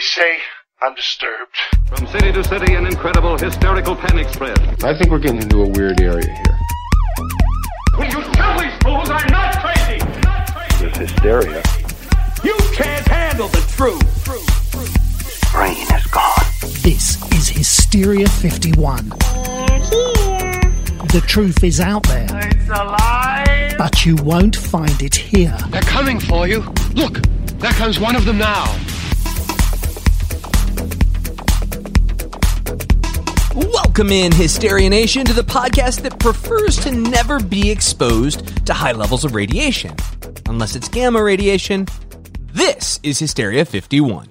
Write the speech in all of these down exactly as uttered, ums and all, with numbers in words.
say I'm disturbed. From city to city, an incredible hysterical panic spread. I think we're getting into a weird area here. Will you tell these fools I'm not crazy? Not crazy. There's hysteria. You can't handle the truth. Brain is gone. This is Hysteria fifty-one. They're here. The truth is out there. It's alive. But you won't find it here. They're coming for you. Look, there comes one of them now. Welcome in, Hysteria Nation, to the podcast that prefers to never be exposed to high levels of radiation. Unless it's gamma radiation, this is Hysteria fifty-one.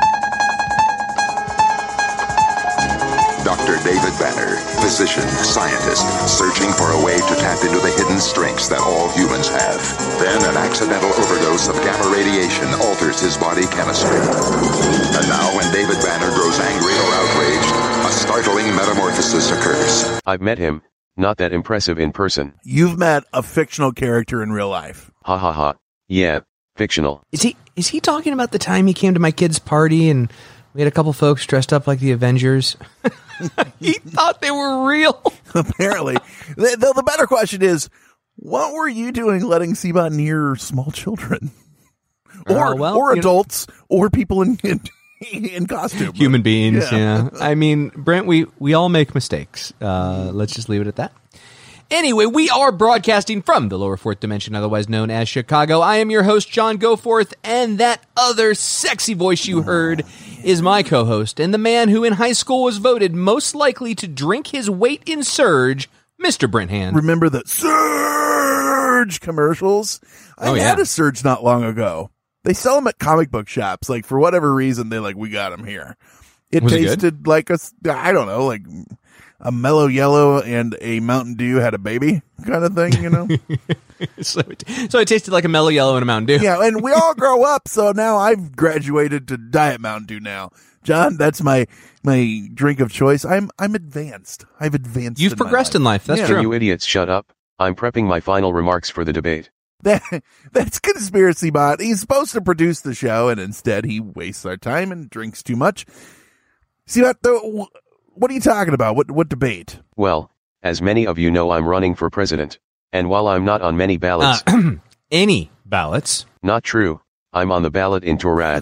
Doctor David Banner, physician, scientist, searching for a way to tap into the hidden strengths that all humans have. Then an accidental overdose of gamma radiation alters his body chemistry. And now when David Banner grows angry or outraged, a startling metamorphosis occurs. I've met him, not that impressive in person. You've met a fictional character in real life. Ha ha ha. Yeah, fictional. Is he is he talking about the time he came to my kid's party and we had a couple folks dressed up like the Avengers? He thought they were real. Apparently. the, the, the better question is, what were you doing letting Seabot near small children? Or Uh, well, or you adults, know, or people in in, in costume. Human beings, yeah. yeah. I mean, Brent, we, we all make mistakes. Uh, let's just leave it at that. Anyway, we are broadcasting from the lower fourth dimension, otherwise known as Chicago. I am your host, John Goforth, and that other sexy voice you heard is my co-host, and the man who in high school was voted most likely to drink his weight in Surge, Mister Brent Hand. Remember the Surge commercials? I Oh, yeah. had a Surge not long ago. They sell them at comic book shops. Like, for whatever reason, they like, we got them here. It Was it good? tasted like a, I don't know, like a mellow yellow and a Mountain Dew had a baby kind of thing, you know? so, it, so it tasted like a Mellow Yellow and a Mountain Dew. Yeah, and we all grow up, so now I've graduated to Diet Mountain Dew now. John, that's my my drink of choice. I'm I'm advanced. I've advanced. You've in progressed my in life. That's Yeah. true. Can you idiots shut up? I'm prepping my final remarks for the debate. That, that's Conspiracy Bot. He's supposed to produce the show, and instead he wastes our time and drinks too much. See what? The, what are you talking about? What what debate? Well, as many of you know, I'm running for president. And while I'm not on many ballots... Uh, any ballots. Not true. I'm on the ballot in Torad.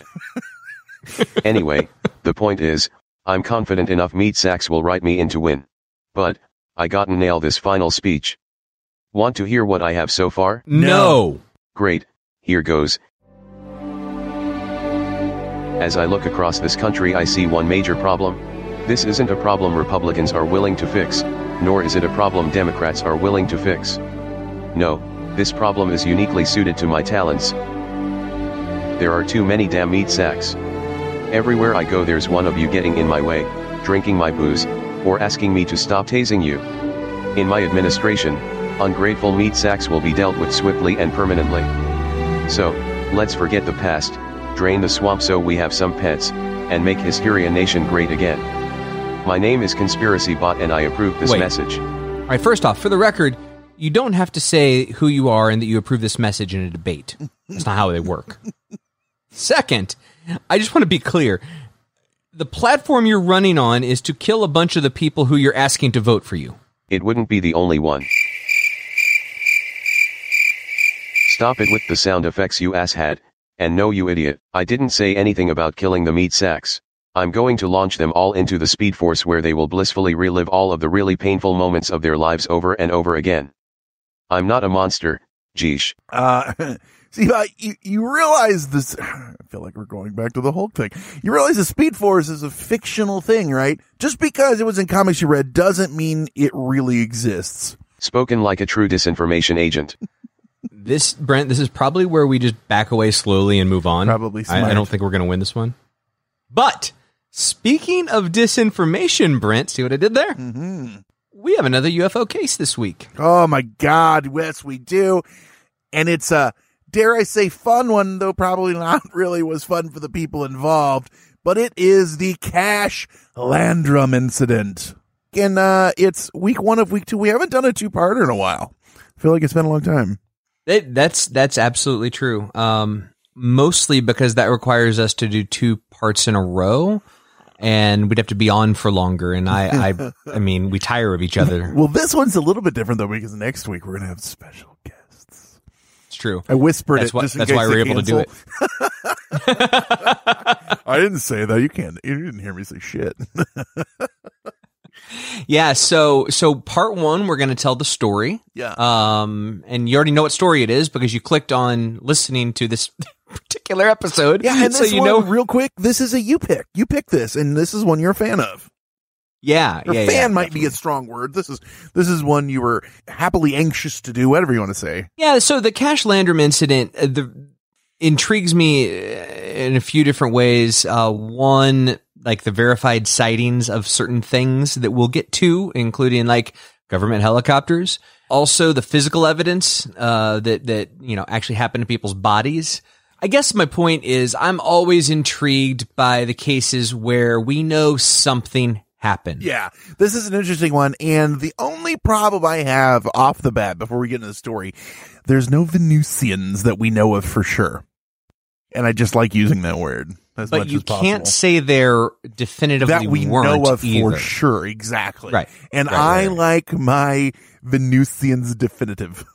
Anyway, the point is, I'm confident enough meat sacks will write me in to win. But, I gotta nail this final speech. Want to hear what I have so far? No. Great, here goes. As I look across this country, I see one major problem. This isn't a problem Republicans are willing to fix, nor is it a problem Democrats are willing to fix. No, this problem is uniquely suited to my talents. There are too many damn meat sacks. Everywhere I go there's one of you getting in my way, drinking my booze, or asking me to stop tasing you. In my administration, ungrateful meat sacks will be dealt with swiftly and permanently. So, let's forget the past, drain the swamp so we have some pets, and make Hysteria Nation great again. My name is Conspiracy Bot and I approve this Wait. message. All right, first off, for the record, you don't have to say who you are and that you approve this message in a debate. That's not how they work. Second, I just want to be clear. The platform you're running on is to kill a bunch of the people who you're asking to vote for you. It wouldn't be the only one. Stop it with the sound effects, you asshat. And no, you idiot, I didn't say anything about killing the meat sacks. I'm going to launch them all into the Speed Force where they will blissfully relive all of the really painful moments of their lives over and over again. I'm not a monster, geesh. Uh, see, uh, you, you realize this, I feel like we're going back to the Hulk thing. You realize the Speed Force is a fictional thing, right? Just because it was in comics you read doesn't mean it really exists. Spoken like a true disinformation agent. This, Brent, this is probably where we just back away slowly and move on. Probably smart. I, I don't think we're going to win this one. But, speaking of disinformation, Brent, see what I did there? Mm-hmm. We have another U F O case this week. Oh my God, yes we do. And it's a, dare I say, fun one, though probably not really was fun for the people involved. But it is the Cash Landrum incident. And uh, it's week one of week two. We haven't done a two-parter in a while. I feel like it's been a long time. It, that's that's absolutely true. Um, mostly because that requires us to do two parts in a row, and we'd have to be on for longer. And I, I, I mean, we tire of each other. Well, this one's a little bit different though, because next week we're gonna have special guests. It's true. I whispered that's it. Why, just in that's case why we're able cancel. to do it. I didn't say that. You can't. You didn't hear me say shit. Yeah, so so part one, we're going to tell the story. Yeah. Um, and you already know what story it is because you clicked on listening to this particular episode. Yeah, and so this you one, know. real quick, this is a you pick. You pick this, and this is one you're a fan of. Yeah, Or yeah, fan yeah, might definitely. be a strong word. This is this is one you were happily anxious to do, whatever you want to say. Yeah, so the Cash Landrum incident uh, the, intrigues me in a few different ways. Uh, one, like the verified sightings of certain things that we'll get to, including like government helicopters. Also, the physical evidence uh, that that you know actually happened to people's bodies. I guess my point is I'm always intrigued by the cases where we know something happened. Yeah, this is an interesting one, and the only problem I have off the bat before we get into the story, there's no Venusians that we know of for sure. And I just like using that word as but much you as possible. can't say they're definitively that we weren't know of either. for sure, exactly. Right. And Right, I right, right. like my Venusians definitive.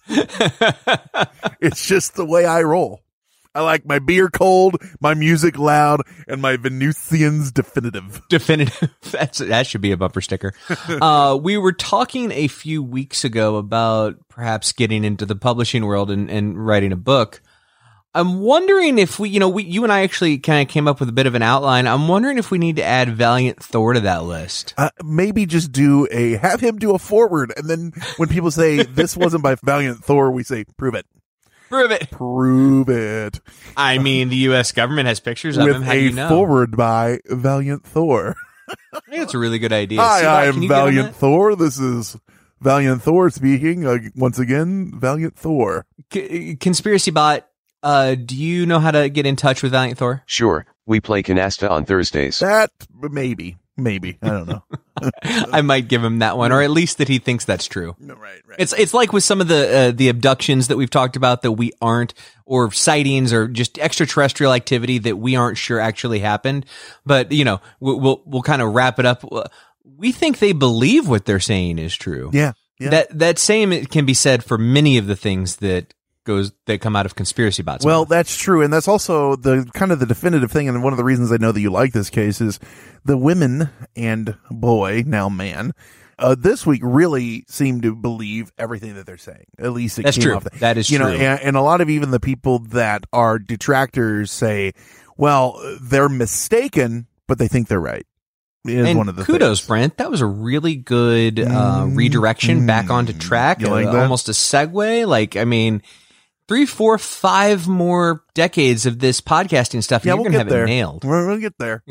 It's just the way I roll. I like my beer cold, my music loud, and my Venusians definitive. Definitive. That's that should be a bumper sticker. Uh, we were talking a few weeks ago about perhaps getting into the publishing world and, and writing a book. I'm wondering if we, you know, we, you and I actually kind of came up with a bit of an outline. I'm wondering if we need to add Valiant Thor to that list. Uh, maybe just do a, have him do a forward, and then when people say this wasn't by Valiant Thor, we say, prove it. Prove it. Prove it. I mean, the U S government has pictures of With him. How a do you know? forward by Valiant Thor. I think that's a really good idea. Hi, See, I can am you get on Valiant that? Thor. This is Valiant Thor speaking. Uh, once again, Valiant Thor. C- Conspiracy Bot, uh, do you know how to get in touch with Valiant Thor? Sure, we play Canasta on Thursdays. That, maybe. Maybe. I don't know. I might give him that one, or at least that he thinks that's true. No, right, right. It's it's like with some of the uh, the abductions that we've talked about that we aren't, or sightings, or just extraterrestrial activity that we aren't sure actually happened. But you know, we'll we'll, we'll kind of wrap it up. We think they believe what they're saying is true. Yeah, yeah. That that same can be said for many of the things that goes that come out of conspiracy bots. Well, that's true, and that's also the kind of the definitive thing. And one of the reasons I know that you like this case is the women and boy, now man, uh, this week really seem to believe everything that they're saying. At least it That's came true. off the, That is you know, true. and, and a lot of even the people that are detractors say, well, they're mistaken, but they think they're right. Is and one of the kudos, things. Brent. That was a really good uh, redirection back onto track. You like uh, that? Almost a segue. Like, I mean, three, four, five more decades of this podcasting stuff, and Yeah, you're we'll gonna get have there. it nailed. We're gonna get there.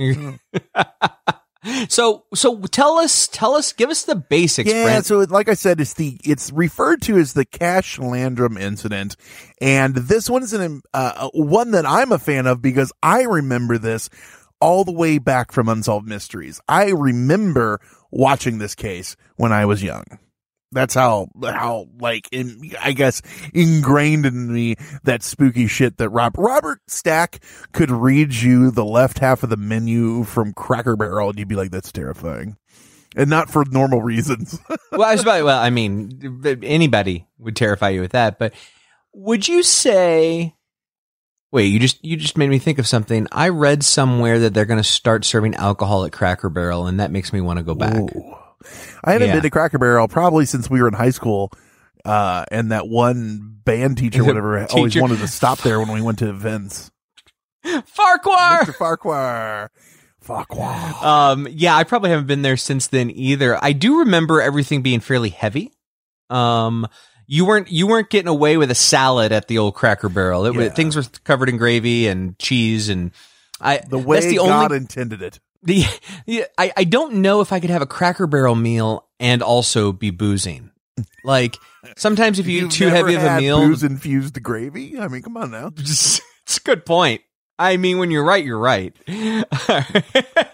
So, so tell us, tell us, give us the basics, Yeah, Brent. so it- like I said, it's the it's referred to as the Cash Landrum incident, and this one is an uh, one that I'm a fan of because I remember this all the way back from Unsolved Mysteries. I remember watching this case when I was young. That's how how like in, I guess ingrained in me that spooky shit that Rob, Robert Stack could read you the left half of the menu from Cracker Barrel and you'd be like, that's terrifying. And not for normal reasons. Well, I was about, well, I mean, anybody would terrify you with that, but would you say, wait, you just, you just made me think of something. I read somewhere that they're going to start serving alcohol at Cracker Barrel, and that makes me want to go back. Ooh. I haven't Yeah. been to Cracker Barrel probably since we were in high school. Uh, and that one band teacher, whatever, always Teacher. wanted to stop there when we went to events. Farquhar! Mister Farquhar. Farquhar. Um, yeah, I probably haven't been there since then either. I do remember everything being fairly heavy. Um, you weren't you weren't getting away with a salad at the old Cracker Barrel. It, was Yeah. Things were covered in gravy and cheese, and I The way that's the God only intended it. the, the I I don't know if I could have a Cracker Barrel meal and also be boozing. Like sometimes if you You've eat too never heavy of a had meal, booze infused gravy. I mean, come on now. it's a good point. I mean, when you're right, you're right.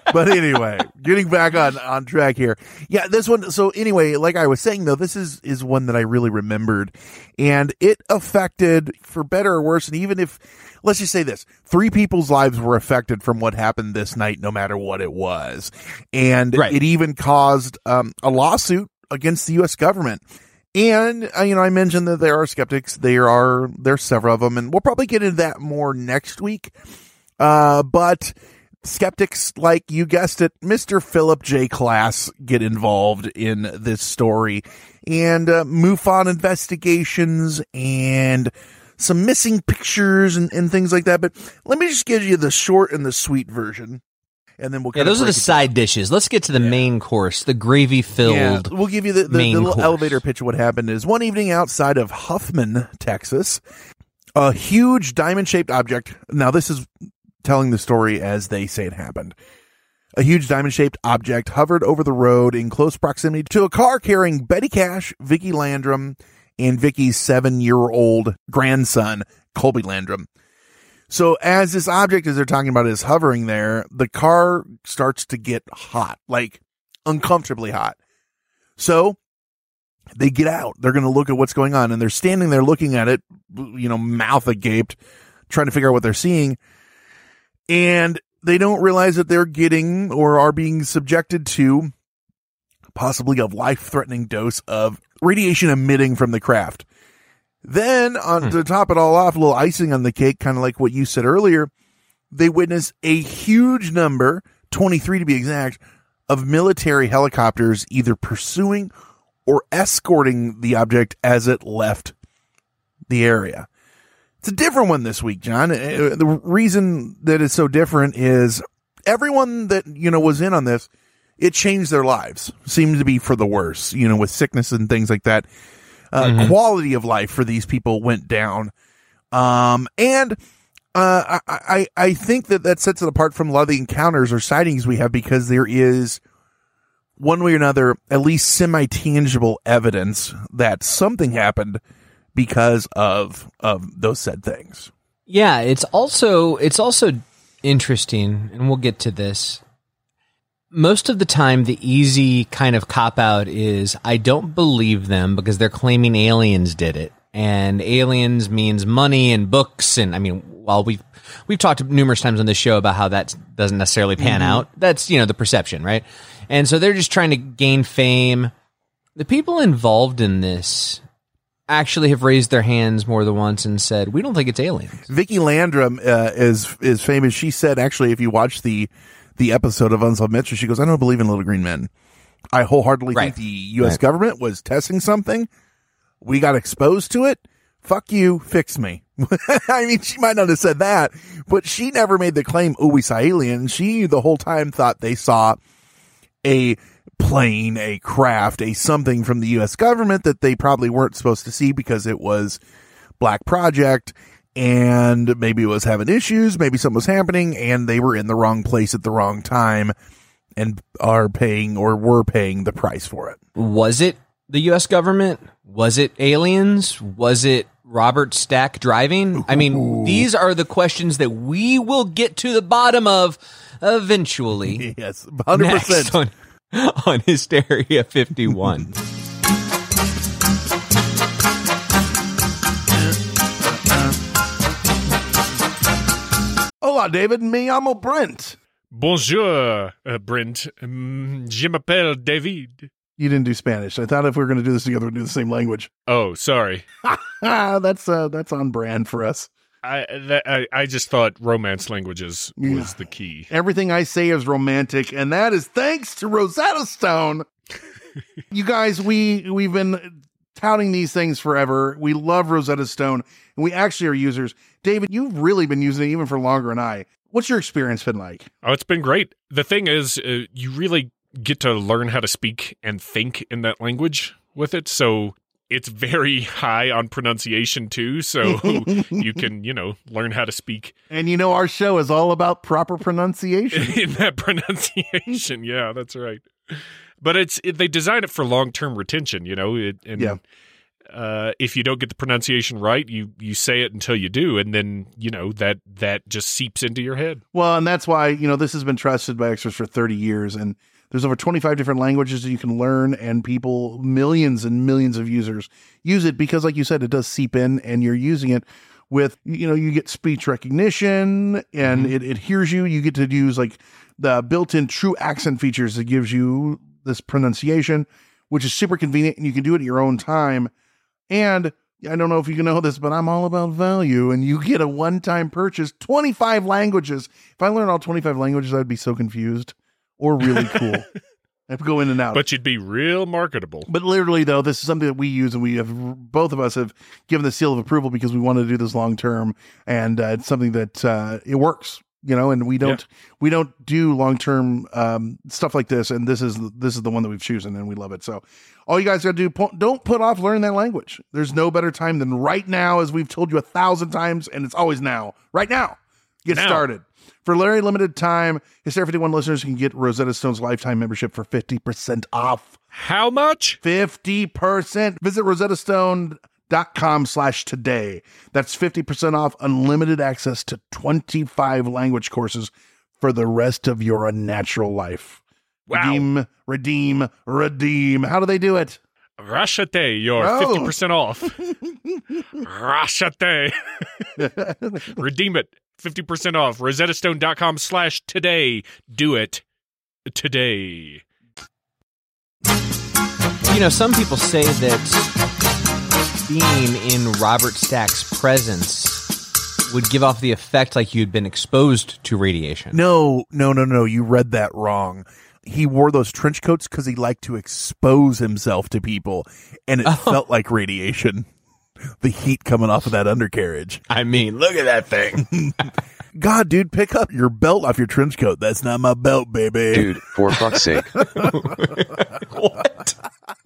But anyway, getting back on, on track here. Yeah, this one. So anyway, like I was saying, though, this is, is one that I really remembered, and it affected, for better or worse. And even if, let's just say this, three people's lives were affected from what happened this night, no matter what it was. And Right. it even caused um, a lawsuit against the U S government. And, uh, you know, I mentioned that there are skeptics. There are, there's several of them, and we'll probably get into that more next week. Uh, but skeptics, like you guessed it, Mister Philip J. Klass get involved in this story, and uh, MUFON investigations and some missing pictures and, and things like that. But let me just give you the short and the sweet version, and then we'll Yeah, kind those of are the break it side dishes. Let's get to the Yeah. main course, the gravy-filled. Yeah, we'll give you the, the, the main little course. elevator pitch of what happened. Is one evening outside of Huffman, Texas, a huge diamond-shaped object. Now, this is telling the story as they say it happened. A huge diamond-shaped object hovered over the road in close proximity to a car carrying Betty Cash, Vicki Landrum, and Vicki's seven-year-old grandson, Colby Landrum. So as this object, as they're talking about, is hovering there, the car starts to get hot, like uncomfortably hot. So they get out. They're going to look at what's going on, and they're standing there looking at it, you know, mouth agape, trying to figure out what they're seeing. And they don't realize that they're getting or are being subjected to possibly a life-threatening dose of radiation emitting from the craft. Then, on Hmm. to top it all off, a little icing on the cake, kind of like what you said earlier, they witness a huge number, twenty-three to be exact, of military helicopters either pursuing or escorting the object as it left the area. It's a different one this week, John. Uh, The reason that it's so different is everyone that, you know, was in on this, it changed their lives. Seemed to be for the worse, you know, with sickness and things like that. Uh, Mhm. Quality of life for these people went down. Um, and uh, I, I, I think that that sets it apart from a lot of the encounters or sightings we have, because there is, one way or another, at least semi-tangible evidence that something happened because of of those said things. Yeah, it's also it's also interesting, and we'll get to this. Most of the time, the easy kind of cop-out is, I don't believe them because they're claiming aliens did it. And aliens means money and books. And I mean, while we've, we've talked numerous times on this show about how that doesn't necessarily pan Mm-hmm. out. That's, you know, the perception, right? And so they're just trying to gain fame. The people involved in this actually have raised their hands more than once and said, we don't think it's aliens. Vicki Landrum uh, is is famous. She said, actually, if you watch the the episode of Unsolved Mysteries, she goes, I don't believe in little green men. I wholeheartedly Right. think the U S Right. government was testing something. We got exposed to it. Fuck you, fix me. I mean, she might not have said that, but she never made the claim, oh, we saw aliens. She the whole time thought they saw a plane, a craft, a something from the U S government that they probably weren't supposed to see because it was Black Project, and maybe it was having issues, maybe something was happening, and they were in the wrong place at the wrong time and are paying or were paying the price for it. Was it the U S government? Was it aliens? Was it Robert Stack driving? I mean, these are the questions that we will get to the bottom of eventually. Yes, one hundred percent. Next on, on Hysteria fifty-one. Hola, David. Me llamo Brent. Bonjour, uh, Brent. Um, je m'appelle David. You didn't do Spanish. I thought if we were going to do this together, we'd do the same language. Oh, sorry. Ah, that's uh, that's on brand for us. I, that, I I just thought romance languages was Yeah. the key. Everything I say is romantic, and that is thanks to Rosetta Stone. You guys, we we've been touting these things forever. We love Rosetta Stone, and we actually are users. David, you've really been using it even for longer than I. What's your experience been like? Oh, it's been great. The thing is, uh, you really get to learn how to speak and think in that language with it. So it's very high on pronunciation too. So you can, you know, learn how to speak And you know, our show is all about proper pronunciation. in that pronunciation. Yeah, that's right. But it's it, they design it for long term retention. You know, it, and Yeah. uh, if you don't get the pronunciation right, you you say it until you do, and then you know that that just seeps into your head. Well, and that's why, you know, this has been trusted by experts for thirty years, and there's over twenty-five different languages that you can learn, and people, millions and millions of users use it because, like you said, it does seep in, and you're using it with, you know, you get speech recognition, and mm-hmm. it, it hears you. You get to use like the built-in true accent features that gives you this pronunciation, which is super convenient, and you can do it at your own time. And I don't know if you know this, but I'm all about value, and you get a one-time purchase, twenty-five languages. If I learned all twenty-five languages, I'd be so confused. Or really cool. I have to go in and out. But you'd be real marketable. But literally, though, this is something that we use, and we have, both of us have given the seal of approval because we want to do this long term, and uh, it's something that uh, it works, you know. And we don't yeah. we don't do long term um, stuff like this, and this is this is the one that we've chosen, and we love it. So, all you guys got to do, don't put off learning that language. There's no better time than right now, as we've told you a thousand times, and it's always now. Right now, get now. started. For a very limited time, Hysteria fifty-one listeners can get Rosetta Stone's lifetime membership for fifty percent off. How much? fifty percent. Visit rosettastone.com slash today. That's fifty percent off unlimited access to twenty-five language courses for the rest of your unnatural life. Wow. Redeem, redeem, redeem. How do they do it? Rashate, you're oh. fifty percent off. Rashate. Redeem it. fifty percent off. rosettastone.com slash today. Do it today. You know, some people say that being in Robert Stack's presence would give off the effect like you'd been exposed to radiation. No, no, no, no. You read that wrong. He wore those trench coats because he liked to expose himself to people, and it oh. felt like radiation. The heat coming off of that undercarriage. I mean, look at that thing. God, dude, pick up your belt off your trench coat. That's not my belt, baby. Dude, for fuck's sake. What?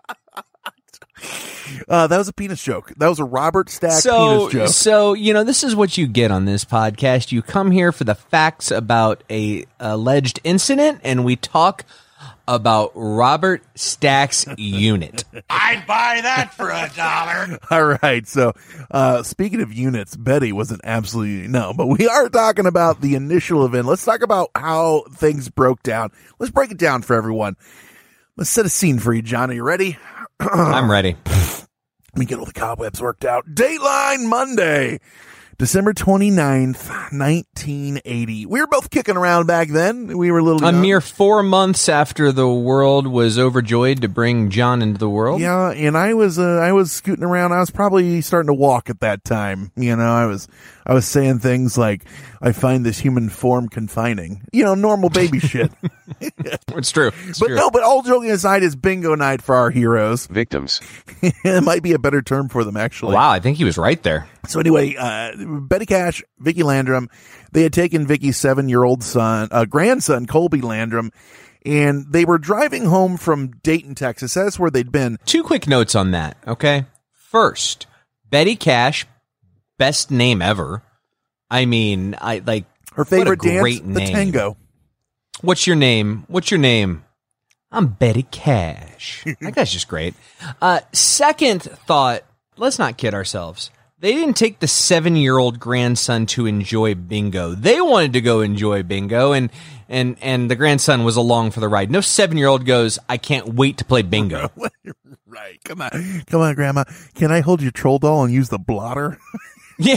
Uh, that was a penis joke. That was a Robert Stack so, penis joke. So, you know, this is what you get on this podcast. You come here for the facts about a alleged incident, and we talk about Robert Stack's unit. I'd buy that for a dollar. All right. So, uh, speaking of units, Betty wasn't absolutely no, but we are talking about the initial event. Let's talk about how things broke down. Let's break it down for everyone. Let's set a scene for you, John. Are you ready? I'm ready. Let me get all the cobwebs worked out. Dateline Monday, December twenty-ninth, nineteen eighty. We were both kicking around back then. We were a little A young. mere four months after the world was overjoyed to bring John into the world. Yeah, and I was uh, I was scooting around. I was probably starting to walk at that time. You know, I was I was saying things like, I find this human form confining. You know, normal baby shit. It's true. It's but true. no, but all joking aside, is bingo night for our heroes. Victims. It might be a better term for them, actually. Wow, I think he was right there. So anyway, uh, Betty Cash, Vicki Landrum, they had taken Vicki's seven-year-old son, uh, grandson, Colby Landrum, and they were driving home from Dayton, Texas. That's where they'd been. Two quick notes on that, okay? First, Betty Cash, best name ever. I mean, I like her favorite what a great dance, the name. tango. What's your name? What's your name? I'm Betty Cash. That guy's just great. Uh, second thought, let's not kid ourselves. They didn't take the seven-year-old grandson to enjoy bingo. They wanted to go enjoy bingo, and and and the grandson was along for the ride. No seven-year-old goes, I can't wait to play bingo. Right. Come on. Come on, Grandma. Can I hold your troll doll and use the blotter? Yeah.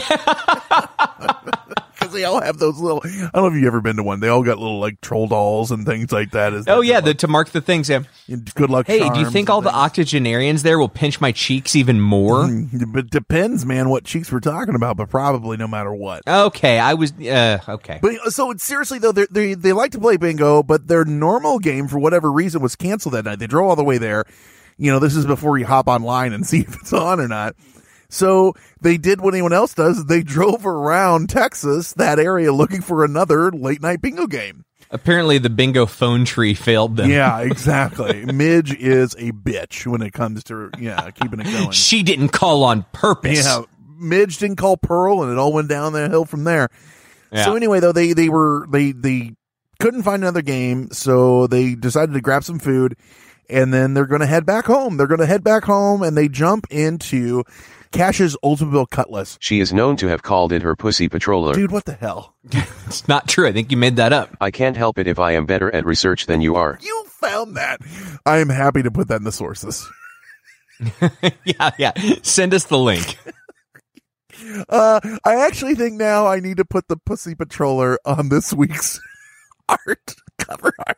Because they all have those little, I don't know if you've ever been to one. They all got little like troll dolls and things like that. Is oh, that yeah, like, the, to mark the things. Yeah. Good luck. Hey, do you think all things. the octogenarians there will pinch my cheeks even more? It depends, man, what cheeks we're talking about, but probably no matter what. Okay, I was, uh, okay. But so seriously, though, they they like to play bingo, but their normal game, for whatever reason, was canceled that night. They drove all the way there. You know, this is before you hop online and see if it's on or not. So they did what anyone else does. They drove around Texas, that area, looking for another late night bingo game. Apparently the bingo phone tree failed them. Yeah, exactly. Midge is a bitch when it comes to, yeah, keeping it going. She didn't call on purpose. Yeah, Midge didn't call Pearl, and it all went down the hill from there. Yeah. So anyway, though, they, they were, they, they couldn't find another game, so they decided to grab some food. And then they're going to head back home. They're going to head back home, and they jump into Cash's Oldsmobile Cutlass. She is known to have called it her pussy patroller. Dude, what the hell? It's not true. I think you made that up. I can't help it if I am better at research than you are. You found that. I am happy to put that in the sources. yeah, yeah. Send us the link. Uh, I actually think now I need to put the pussy patroller on this week's art, cover art.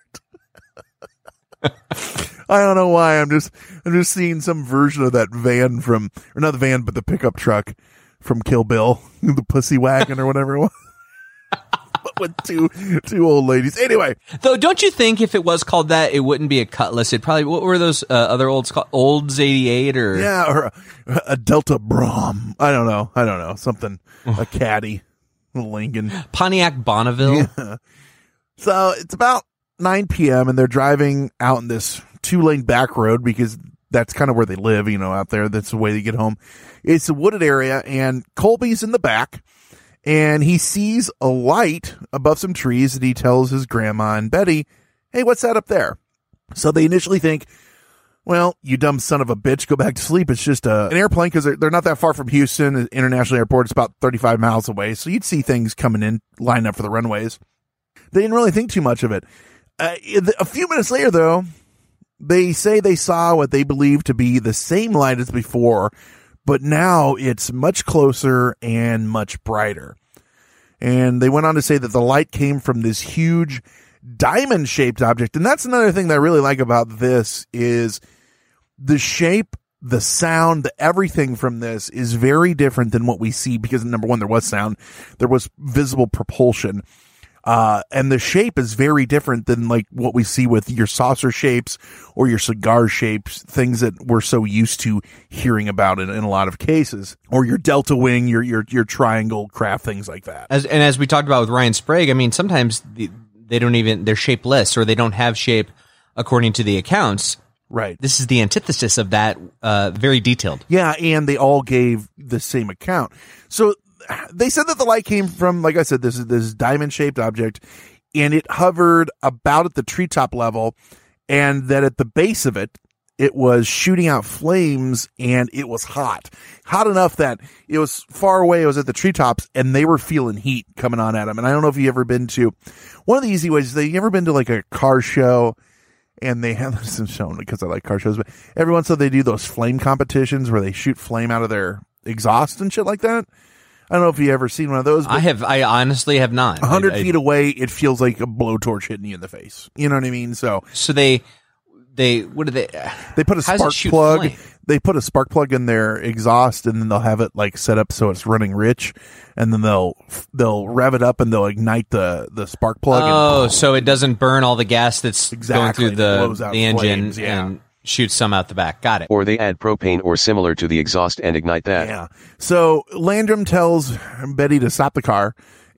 I don't know why. I'm just I'm just seeing some version of that van from, or not the van, but the pickup truck from Kill Bill, the pussy wagon or whatever it was. But with two two old ladies. Anyway, though, don't you think if it was called that, it wouldn't be a Cutlass? It probably, what were those uh, other olds called? Olds eighty-eight or yeah, or a, a Delta Brom. I don't know. I don't know something. A Caddy, a Lincoln, Pontiac Bonneville. Yeah. So it's about nine p.m. and they're driving out in this two-lane back road because that's kind of where they live, you know, out there. That's the way they get home. It's a wooded area, and Colby's in the back, and he sees a light above some trees, and he tells his grandma and Betty, hey, what's that up there? So they initially think, well, you dumb son of a bitch, go back to sleep. It's just a, an airplane because they're, they're not that far from Houston International Airport. It's about thirty-five miles away, so you'd see things coming in, lined up for the runways. They didn't really think too much of it. Uh, a few minutes later, though, they say they saw what they believe to be the same light as before, but now it's much closer and much brighter. And they went on to say that the light came from this huge diamond-shaped object. And that's another thing that I really like about this is the shape, the sound, the everything from this is very different than what we see because, number one, there was sound. There was visible propulsion. Uh, and the shape is very different than like what we see with your saucer shapes or your cigar shapes, things that we're so used to hearing about in, in a lot of cases, or your delta wing, your, your, your triangle craft, things like that. As, and as we talked about with Ryan Sprague, I mean, sometimes the, they don't even, they're shapeless or they don't have shape according to the accounts. Right. This is the antithesis of that, uh, very detailed. Yeah. And they all gave the same account. So they said that the light came from, like I said, this is this diamond-shaped object, and it hovered about at the treetop level, and that at the base of it, it was shooting out flames, and it was hot. Hot enough that it was far away, it was at the treetops, and they were feeling heat coming on at them. And I don't know if you've ever been to, one of the easy ways, have you ever been to like a car show, and they have this shown because I like car shows, but every once in a while they do those flame competitions where they shoot flame out of their exhaust and shit like that. I don't know if you ever seen one of those. I have. I honestly have not. A hundred I, I, feet away, it feels like a blowtorch hitting you in the face. You know what I mean? So, so they, they, what do they? They put a spark plug. Flame? They put a spark plug in their exhaust, and then they'll have it like set up so it's running rich, and then they'll they'll rev it up and they'll ignite the the spark plug. Oh, and, so it doesn't burn all the gas that's exactly, going through the the engine flames, yeah. and shoot some out the back. Got it. Or they add propane or similar to the exhaust and ignite that. Yeah. So Landrum tells Betty to stop the car,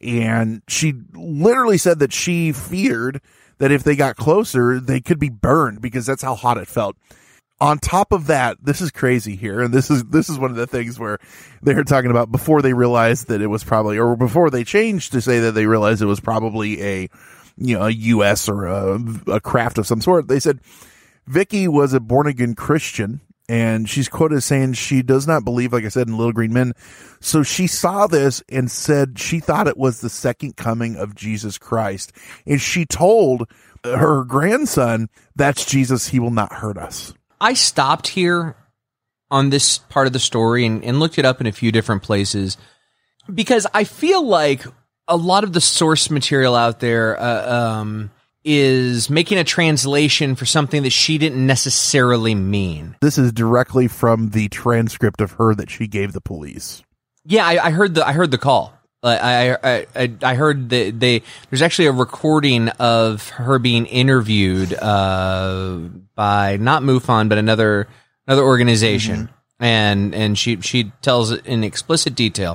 and she literally said that she feared that if they got closer, they could be burned because that's how hot it felt. On top of that, this is crazy here, and this is this is one of the things where they're talking about before they realized that it was probably, or before they changed to say that they realized it was probably a, you know, a U S or a, a craft of some sort. They said Vicky was a born-again Christian, and she's quoted as saying she does not believe, like I said, in little green men. So she saw this and said she thought it was the second coming of Jesus Christ. And she told her grandson, that's Jesus, he will not hurt us. I stopped here on this part of the story and, and looked it up in a few different places because I feel like a lot of the source material out there uh, um, is making a translation for something that she didn't necessarily mean. This is directly from the transcript of her that she gave the police. Yeah, I, I heard the I heard the call. Uh, I, I I heard that they there's actually a recording of her being interviewed uh, by not MUFON but another another organization, mm-hmm. and and she she tells it in explicit detail,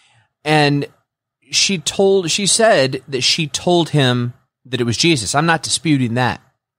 and she told she said that she told him that it was Jesus. I'm not disputing that,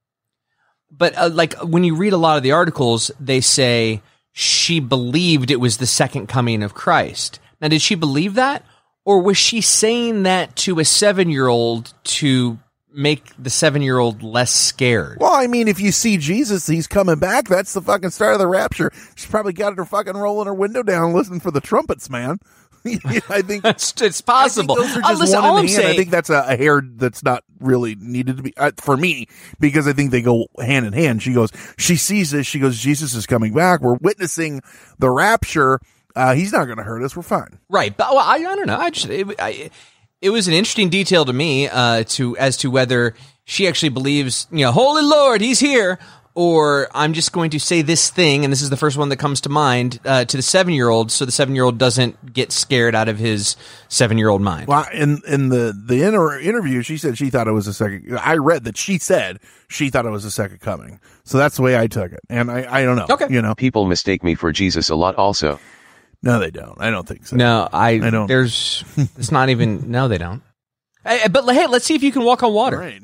but uh, like when you read a lot of the articles, they say she believed it was the second coming of Christ. Now, did she believe that? Or was she saying that to a seven-year-old to make the seven-year-old less scared? Well, I mean, if you see Jesus, he's coming back. That's the fucking start of the rapture. She's probably got her fucking rolling her window down, listening for the trumpets, man. I think it's, it's possible. I think those are Uh, just listen, one all in I'm hand. saying- I think that's a, a hair that's not really needed to be uh, for me, because I think they go hand in hand. She goes, she sees this. She goes, Jesus is coming back. We're witnessing the rapture. Uh, he's not going to hurt us. We're fine. Right, but well, I, I don't know. I just it, I, it was an interesting detail to me uh, to as to whether she actually believes, you know, Holy Lord, he's here, or I'm just going to say this thing, and this is the first one that comes to mind uh, to the seven-year-old, so the seven-year-old doesn't get scared out of his seven-year-old mind. Well, in in the the inter- interview, she said she thought it was a second. I read that she said she thought it was a second coming. So that's the way I took it, and I I don't know. Okay, you know, People mistake me for Jesus a lot also. no, they don't. I don't think so. No, I, I don't. There's, it's not even. No, they don't. Hey, but hey, let's see if you can walk on water. Right.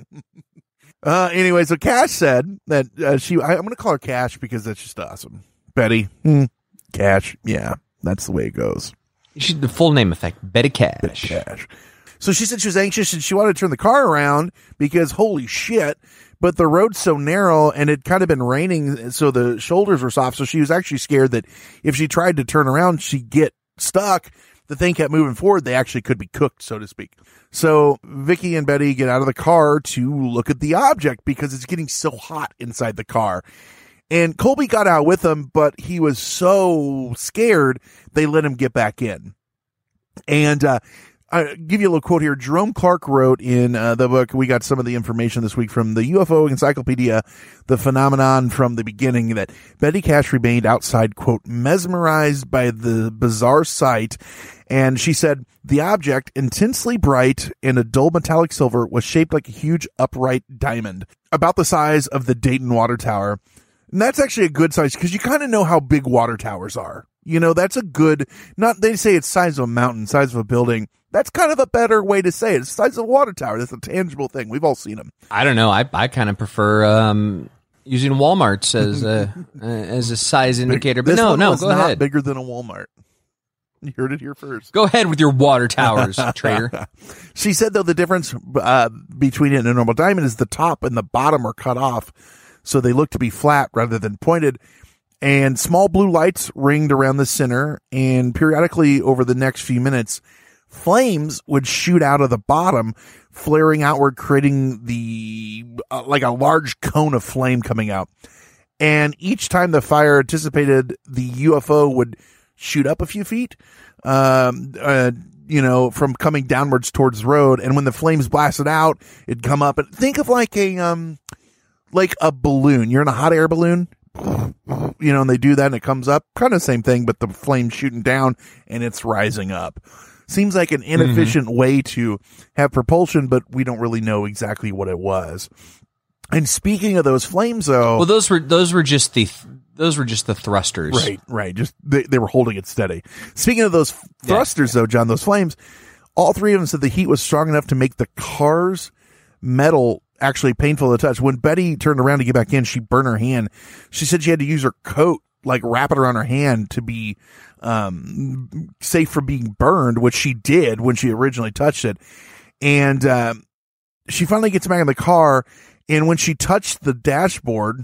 Uh, anyway, so Cash said that uh, she. I, I'm going to call her Cash because that's just awesome. Betty, hmm, Cash, yeah, that's the way it goes. She, the full name effect, Betty Cash. Betty Cash. So she said she was anxious and she wanted to turn the car around because holy shit, but the road's so narrow and it kind of been raining, so the shoulders were soft. So she was actually scared that if she tried to turn around, she'd get stuck. The thing kept moving forward. They actually could be cooked, so to speak. So Vicky and Betty get out of the car to look at the object because it's getting so hot inside the car. And Colby got out with them, but he was so scared, they let him get back in. And uh, I'll give you a little quote here. Jerome Clark wrote in uh, the book, we got some of the information this week from the U F O Encyclopedia, The Phenomenon from the Beginning, that Betty Cash remained outside, quote, mesmerized by the bizarre sight. And she said, the object, intensely bright and a dull metallic silver, was shaped like a huge upright diamond, about the size of the Dayton Water Tower. And that's actually a good size because you kind of know how big water towers are. You know, that's a good, not, they say it's size of a mountain, size of a building. That's kind of a better way to say it. It's the size of a water tower. That's a tangible thing. We've all seen them. I don't know. I I kind of prefer um, using Walmart's as a uh, as a size indicator. But This no, one no, was go not ahead. bigger than a Walmart. You heard it here first. Go ahead with your water towers, traitor. She said, though, the difference uh, between it and a normal diamond is the top and the bottom are cut off, so they look to be flat rather than pointed. And small blue lights ringed around the center, and periodically over the next few minutes, flames would shoot out of the bottom, flaring outward, creating the uh, like a large cone of flame coming out. And each time the fire anticipated, the U F O would shoot up a few feet, um, uh, you know, from coming downwards towards the road. And when the flames blasted out, it'd come up. And think of like a um, like a balloon. You're in a hot air balloon. You know, and they do that and it comes up, kind of the same thing, but the flame's shooting down and it's rising up. Seems like an inefficient mm-hmm. way to have propulsion, but we don't really know exactly what it was. And speaking of those flames, though, well, those were those were just the those were just the thrusters, right? Right. Just they, they were holding it steady. Speaking of those thrusters, yeah. though, John, those flames, all three of them said the heat was strong enough to make the car's metal actually painful to touch. When Betty turned around to get back in, she burned her hand. She said she had to use her coat, like wrap it around her hand to be um, safe from being burned, which she did when she originally touched it. And um, she finally gets back in the car, and when she touched the dashboard,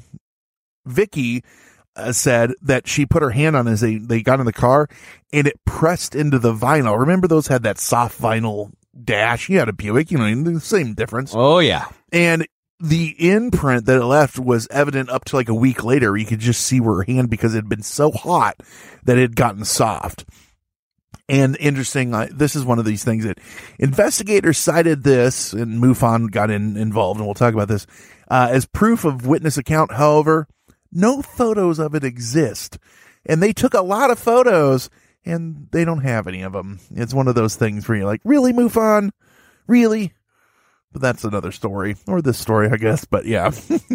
Vicky uh, said that she put her hand on as they, they got in the car, and it pressed into the vinyl. Remember those had that soft vinyl dash? You had a Buick, you know, the same difference. Oh, yeah. And the imprint that it left was evident up to like a week later. You could just see where her hand, because it had been so hot that it had gotten soft. And interesting, uh, this is one of these things that investigators cited this, and MUFON got in, involved, and we'll talk about this, uh, as proof of witness account. However, no photos of it exist. And they took a lot of photos, and they don't have any of them. It's one of those things where you're like, really, MUFON? Really? But that's another story, or this story, I guess. But yeah,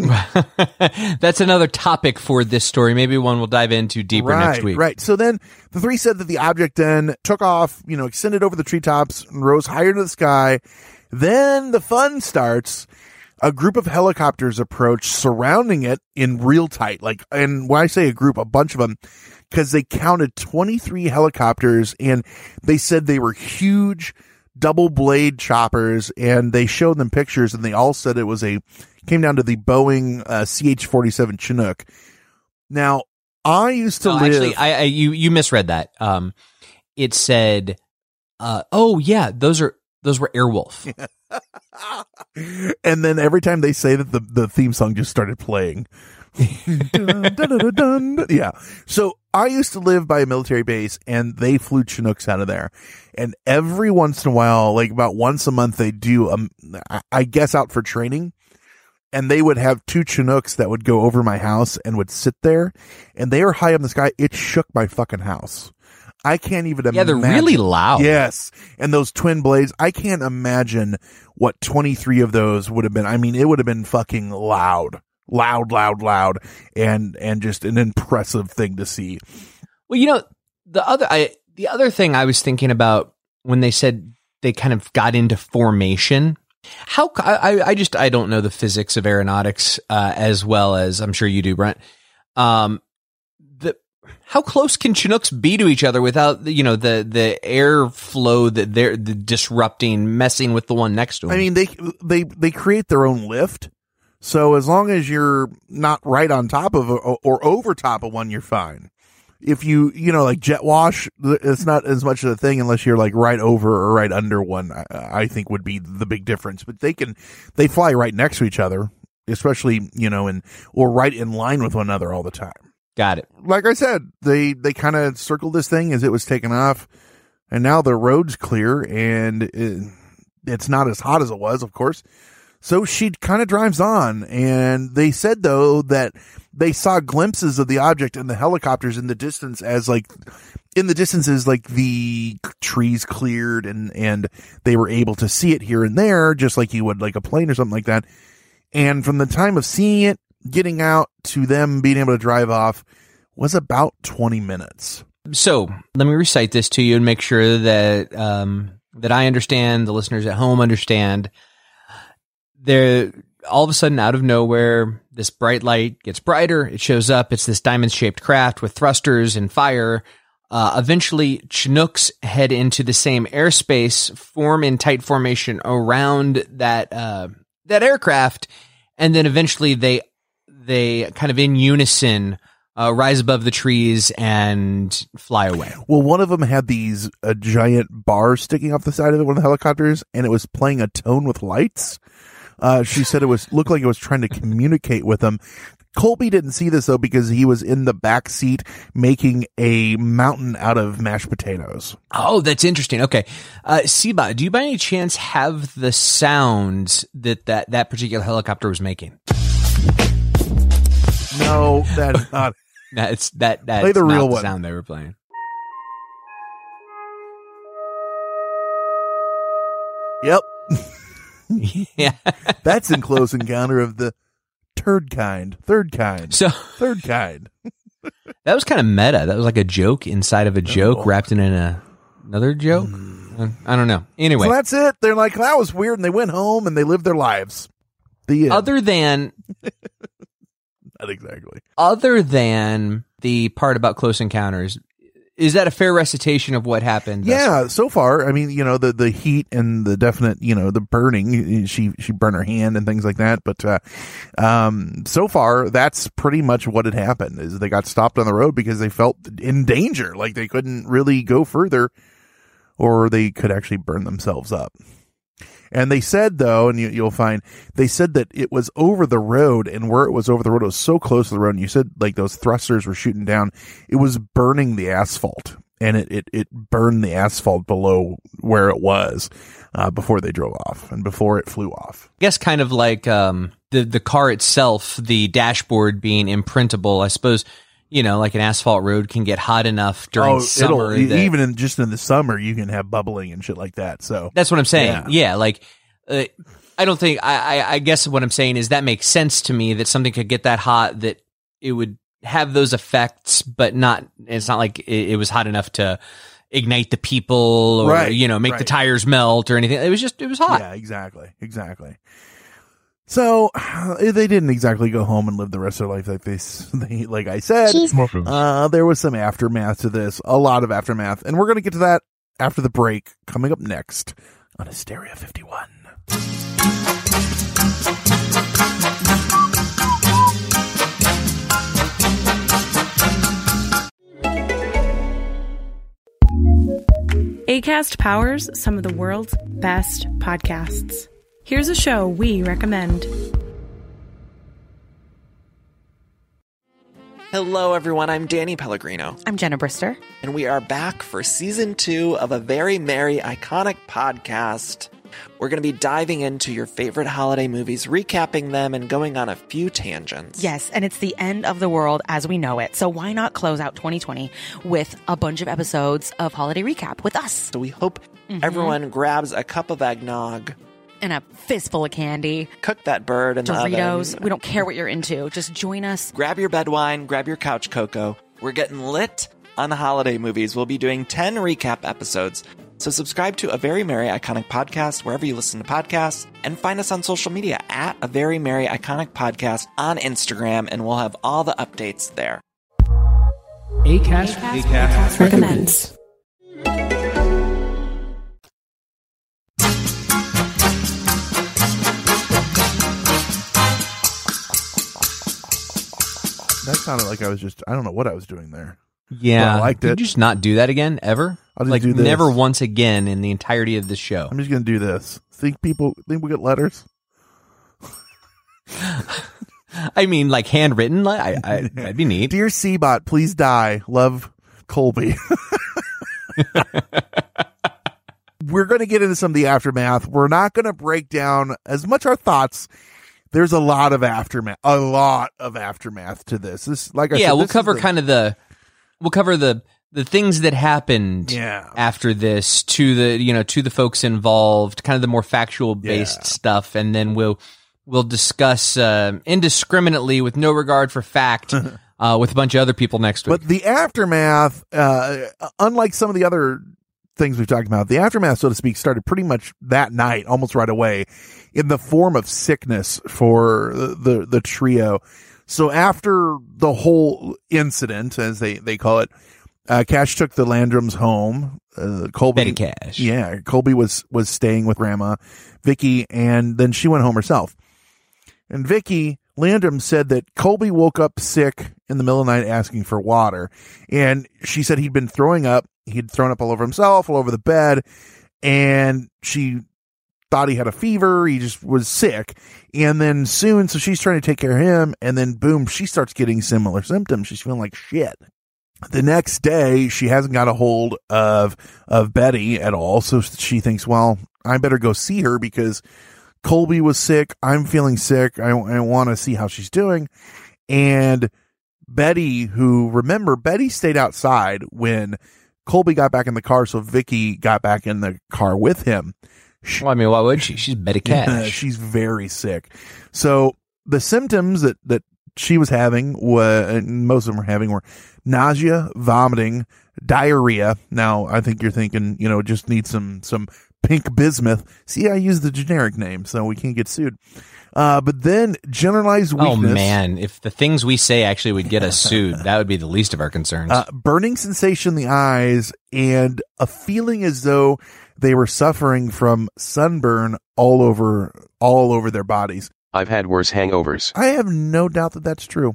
that's another topic for this story. Maybe one we'll dive into deeper right, next week. Right. So then the three said that the object then took off, you know, extended over the treetops and rose higher into the sky. Then the fun starts. A group of helicopters approach, surrounding it in real tight. Like, and when I say a group, a bunch of them, because they counted twenty-three helicopters, and they said they were huge, double blade choppers, and they showed them pictures, and they all said it was a came down to the Boeing uh, C H forty-seven Chinook. Now, I used to no, live. Actually, I, I you you misread that. Um, it said, uh, "Oh yeah, those are those were Airwolf." And then every time they say that, the the theme song just started playing. dun, dun, dun, dun, dun. Yeah. So I used to live by a military base, and they flew Chinooks out of there. And every once in a while, like about once a month, they do, um, I guess, out for training. And they would have two Chinooks that would go over my house and would sit there. And they are high in the sky. It shook my fucking house. I can't even imagine. Yeah, they're really loud. Yes. And those twin blades, I can't imagine what twenty-three of those would have been. I mean, it would have been fucking loud. Loud, loud, loud, and and just an impressive thing to see. Well, you know, the other I the other thing I was thinking about when they said they kind of got into formation. How I I just I don't know the physics of aeronautics uh, as well as I'm sure you do, Brent. Um, the how close can Chinooks be to each other without you know the the airflow that they're the disrupting, messing with the one next to them? I mean, they they they create their own lift. So as long as you're not right on top of a, or over top of one, you're fine. If you, you know, like jet wash, it's not as much of a thing unless you're like right over or right under one, I, I think would be the big difference. But they can, they fly right next to each other, especially, you know, and, or right in line with one another all the time. Got it. Like I said, they, they kind of circled this thing as it was taken off, and now the road's clear, and it, it's not as hot as it was, of course. So she kind of drives on, and they said, though, that they saw glimpses of the object and the helicopters in the distance as, like, in the distances, like, the trees cleared, and, and they were able to see it here and there, just like you would, like, a plane or something like that. And from the time of seeing it, getting out, to them being able to drive off, was about twenty minutes. So, let me recite this to you and make sure that, um, that I understand, the listeners at home understand. There, all of a sudden, out of nowhere, this bright light gets brighter. It shows up. It's this diamond-shaped craft with thrusters and fire. Uh, eventually, Chinooks head into the same airspace, form in tight formation around that uh, that aircraft, and then eventually they they kind of in unison uh, rise above the trees and fly away. Well, one of them had these uh, giant bars sticking off the side of it, one of the helicopters, and it was playing a tone with lights. Uh, she said it was looked like it was trying to communicate with them. Colby didn't see this, though, because he was in the back seat making a mountain out of mashed potatoes. Oh, that's interesting. Okay. Uh, Siba, do you by any chance have the sounds that that, that particular helicopter was making? No, that is not. That's, that, that's Play the not real the one. sound they were playing. Yep. Yeah. That's in Close Encounter of the Turd Kind. Third kind. So Third kind. that was kind of meta. That was like a joke inside of a joke Oh. wrapped in a, another joke. Mm. I don't know. Anyway. So that's it. They're like, that was weird, and they went home and they lived their lives. The end. Other than Not exactly. other than the part about Close Encounters, is that a fair recitation of what happened? thus Yeah, so far, I mean, you know, the, the heat and the definite, you know, the burning, she, she burned her hand and things like that. But, uh, um, so far, that's pretty much what had happened is they got stopped on the road because they felt in danger. Like they couldn't really go further or they could actually burn themselves up. And they said, though, and you, you'll find, they said that it was over the road, and where it was over the road, it was so close to the road, and you said, like, those thrusters were shooting down, it was burning the asphalt, and it, it, it burned the asphalt below where it was uh, before they drove off, and before it flew off. I guess kind of like um, the, the car itself, the dashboard being imprintable, I suppose, you know, like an asphalt road can get hot enough during oh, summer. It'll, that, even in just in the summer, you can have bubbling and shit like that. So that's what I'm saying. Yeah, yeah like uh, I don't think I, I. I guess what I'm saying is that makes sense to me that something could get that hot that it would have those effects, but not. It's not like it, it was hot enough to ignite the people or right, you know make right. the tires melt or anything. It was just it was hot. Yeah, exactly, exactly. So they didn't exactly go home and live the rest of their life like this. They, like I said, uh, there was some aftermath to this, a lot of aftermath, and we're going to get to that after the break coming up next. on Hysteria fifty-one. Acast powers some of the world's best podcasts. Here's a show we recommend. Hello, everyone. I'm Danny Pellegrino. I'm Jenna Brister. And we are back for season two of a very merry, iconic podcast. We're going to be diving into your favorite holiday movies, recapping them, and going on a few tangents. Yes, and it's the end of the world as we know it. So why not close out twenty twenty with a bunch of episodes of Holiday Recap with us? So we hope mm-hmm. everyone grabs a cup of eggnog. And a fistful of candy. Cook that bird in Doritos. the oven. We don't care what you're into. Just join us. Grab your bed wine. Grab your couch cocoa. We're getting lit on the holiday movies. We'll be doing ten recap episodes. So subscribe to A Very Merry Iconic Podcast wherever you listen to podcasts, and find us on social media at A Very Merry Iconic Podcast on Instagram, and we'll have all the updates there. Acast, Acast, Acast recommends. That sounded like I was just, I don't know what I was doing there. Yeah. Well, I liked it. Could you just not do that again, ever? I'll just like, do this. never once again in the entirety of the show. I'm just going to do this. Think people, think we get letters? I mean, like handwritten, like, I, I, that'd be neat. Dear Seabot, please die. Love, Colby. We're going to get into some of the aftermath. We're not going to break down as much our thoughts. There's a lot of aftermath, a lot of aftermath to this. This, like I yeah, said, we'll this cover the, kind of the, we'll cover the the things that happened yeah. after this to the you know to the folks involved, kind of the more factual based yeah. stuff, and then we'll we'll discuss uh, indiscriminately with no regard for fact uh, with a bunch of other people next week. But the aftermath, uh, unlike some of the other things we've talked about, the aftermath, so to speak, started pretty much that night, almost right away, in the form of sickness for the, the, the trio. So after the whole incident, as they, they call it, uh, Cash took the Landrums home. Uh, Colby, Betty Cash. Yeah. Colby was, was staying with Grandma, Vicky, and then she went home herself. And Vicky Landrum said that Colby woke up sick in the middle of the night asking for water. And she said he'd been throwing up. He'd thrown up all over himself, all over the bed. And she thought he had a fever. He just was sick. And then soon, so she's trying to take care of him. And then boom, she starts getting similar symptoms. She's feeling like shit. The next day, she hasn't got a hold of, of Betty at all. So she thinks, well, I better go see her because Colby was sick. I'm feeling sick. I, I want to see how she's doing. And Betty, who, remember, Betty stayed outside when Colby got back in the car. So Vicky got back in the car with him. Well, I mean, why would she? She's Betty Cash. Yeah, she's very sick. So the symptoms that, that she was having, were, and most of them were having, were nausea, vomiting, diarrhea. Now, I think you're thinking, you know, just need some, some pink bismuth. See, I use the generic name, so we can't get sued. Uh, but then generalized weakness. Oh, man. If the things we say actually would get us sued, that would be the least of our concerns. Uh, burning sensation in the eyes and a feeling as though they were suffering from sunburn all over, all over their bodies. I've had worse hangovers. I have no doubt that that's true.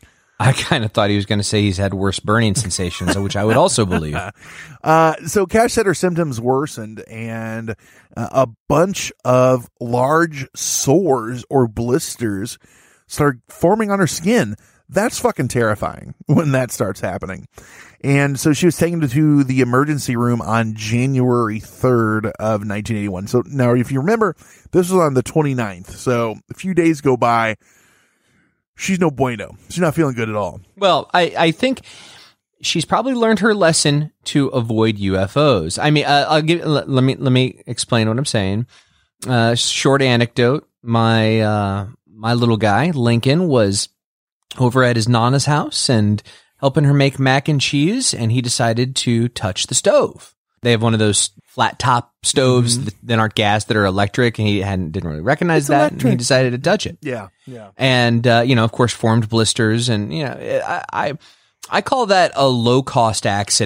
I kind of thought he was going to say he's had worse burning sensations, which I would also believe. Uh, so Cash said her symptoms worsened and uh, a bunch of large sores or blisters started forming on her skin. That's fucking terrifying when that starts happening. And so she was taken to the emergency room on January third of nineteen eighty-one. So now, if you remember, this was on the twenty-ninth. So a few days go by. She's no bueno. She's not feeling good at all. Well, I, I think she's probably learned her lesson to avoid U F Os. I mean, uh, I'll give, let, let me, let me explain what I'm saying. Uh, short anecdote. My, uh, my little guy, Lincoln, was over at his Nana's house and helping her make mac and cheese, and he decided to touch the stove. They have one of those flat top stoves mm-hmm. that, that aren't gas, that are electric, and he hadn't didn't really recognize it's that, electric. and he decided to touch it. Yeah, yeah. And uh, you know, of course, formed blisters, and you know, I I, I call that a low cost accident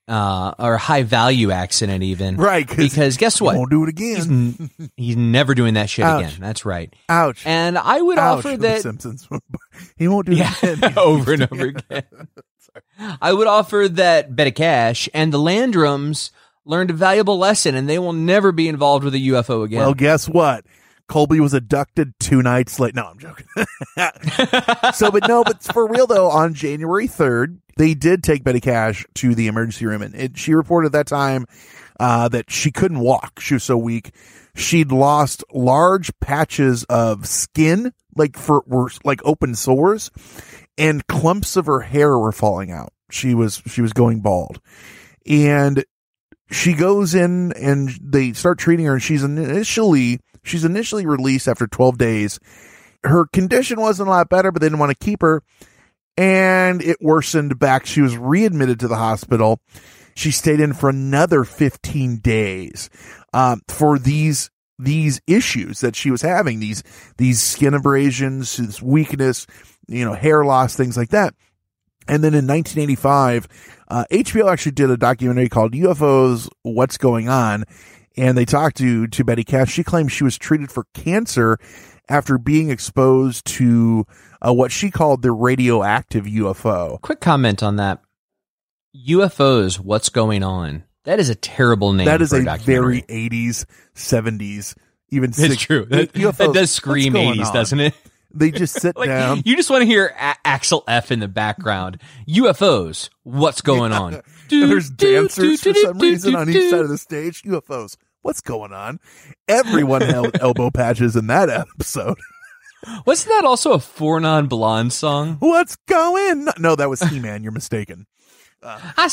uh, or high value accident even. Right. Because guess what? Won't do it again. He's, he's never doing that shit Ouch. again. That's right. Ouch. And I would Ouch offer for The that Simpsons. He won't do yeah, it again. over and over again. I would offer that Betty Cash and the Landrums learned a valuable lesson, and they will never be involved with a U F O again. Well, guess what? Colby was abducted two nights late. No, I'm joking. So, but no, but for real though, on January third, they did take Betty Cash to the emergency room, and it, she reported at that time uh, that she couldn't walk. She was so weak. She'd lost large patches of skin, like for were like open sores, and clumps of her hair were falling out. She was she was going bald, and she goes in and they start treating her, and she's initially she's initially released after twelve days. Her condition wasn't a lot better, but they didn't want to keep her, and it worsened back. She was readmitted to the hospital. She stayed in for another fifteen days um, for these these issues that she was having, these these skin abrasions, this weakness, you know, hair loss, things like that. And then in nineteen eighty-five, uh, H B O actually did a documentary called U F Os, What's Going On? And they talked to, to Betty Cash. She claimed she was treated for cancer after being exposed to uh, what she called the radioactive U F O. Quick comment on that. U F Os, What's Going On? That is a terrible name. That is for a, a very eighties, seventies, even It's six, true. That, U F Os, that does scream what's going eighties, on? doesn't it? They just sit Like, down. You just want to hear a- Axel F in the background. U F Os, what's going on? And Do, there's do, dancers do, for do, some do, reason do, on do. each side of the stage. U F Os. What's going on? Everyone held elbow patches in that episode. Wasn't that also a Four Non Blonde song? What's going on? No, that was He-Man. You're mistaken. Uh, I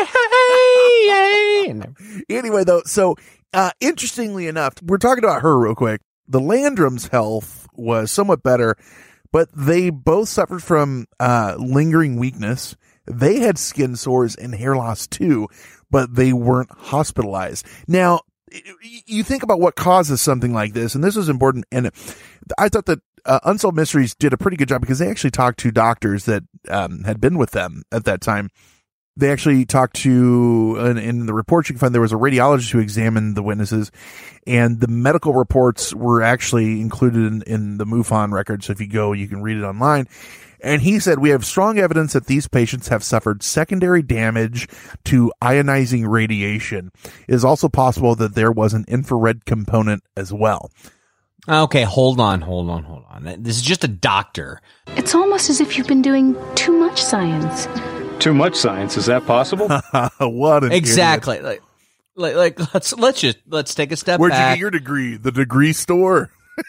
said, hey, hey. Anyway, though, so uh, interestingly enough, we're talking about her real quick. The Landrum's health was somewhat better, but they both suffered from uh, lingering weakness. They had skin sores and hair loss too, but they weren't hospitalized. Now, you think about what causes something like this, and this is important. And I thought that uh, Unsolved Mysteries did a pretty good job because they actually talked to doctors that um, had been with them at that time. They actually talked to, in, in the reports you can find, there was a radiologist who examined the witnesses, and the medical reports were actually included in, in the MUFON record. So if you go, you can read it online. And he said, we have strong evidence that these patients have suffered secondary damage to ionizing radiation. It is also possible that there was an infrared component as well. Okay, hold on, hold on, hold on. This is just a doctor. It's almost as if you've been doing too much science. Too much science, is that possible? What an Exactly. idiot. Like, like, like, let's let's just let's take a step Where'd back. you get your degree? The degree store?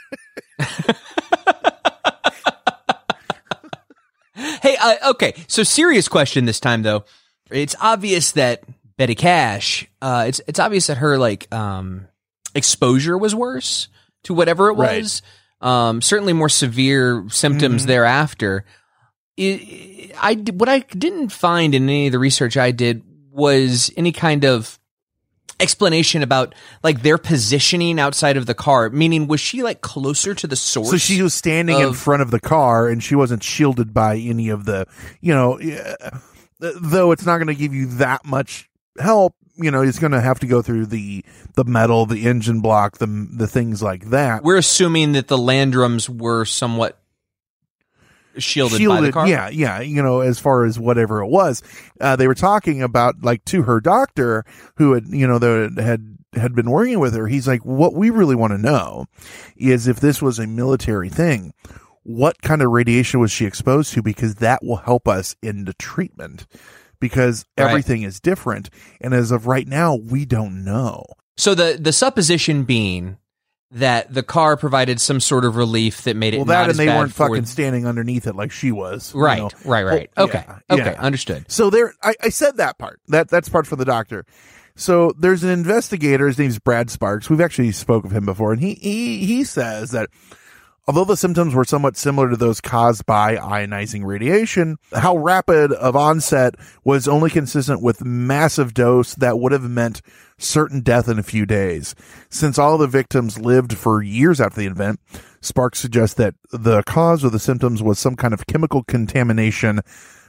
Hey, uh, okay. So, serious question this time, though. It's obvious that Betty Cash. Uh, it's it's obvious that her like um exposure was worse to whatever it was. Right. Um, certainly more severe symptoms mm-hmm. thereafter. It, I what I didn't find in any of the research I did was any kind of explanation about like their positioning outside of the car. Meaning, was she like closer to the source? So she was standing of, in front of the car, and she wasn't shielded by any of the, you know, uh, though it's not going to give you that much help. You know, it's going to have to go through the the metal, the engine block, the the things like that. We're assuming that the Landrums were somewhat shielded, shielded by the car. Yeah, yeah. You know, as far as whatever it was, uh, they were talking about like to her doctor who had, you know, that had had been working with her. He's like, what we really want to know is if this was a military thing, what kind of radiation was she exposed to? Because that will help us in the treatment. Because everything right. is different. And as of right now, we don't know. So the, the supposition being that the car provided some sort of relief that made it well, that not and as they bad weren't for fucking standing underneath it like she was. Right, you know? right, right. Oh, okay, yeah, okay, yeah. understood. So there, I, I said that part. That That's part for the doctor. So there's an investigator. His name's Brad Sparks. We've actually spoke of him before. And he he he says that although the symptoms were somewhat similar to those caused by ionizing radiation, how rapid of onset was only consistent with massive dose that would have meant certain death in a few days. Since all of the victims lived for years after the event, Sparks suggests that the cause of the symptoms was some kind of chemical contamination